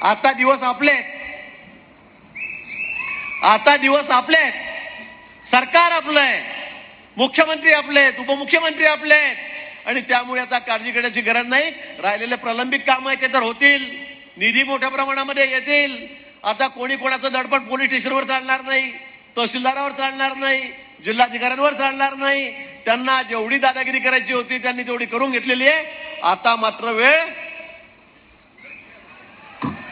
आता दिवस आपले सरकार आपलं आहे, मुख्यमंत्री आपले आहेत, उपमुख्यमंत्री आपले आहेत आणि त्यामुळे आता काळजी करण्याची गरज नाही. राहिलेले प्रलंबित काम आहे ते तर होतील, निधी मोठ्या प्रमाणामध्ये येतील. आता कोणी कोणाचं दडपण पोलीस स्टेशनवर चालणार नाही, तहसीलदारावर चालणार नाही, जिल्हाधिकाऱ्यांवर चालणार नाही. त्यांना जेवढी दादागिरी करायची होती त्यांनी तेवढी करून घेतलेली आहे. आता मात्र वेळ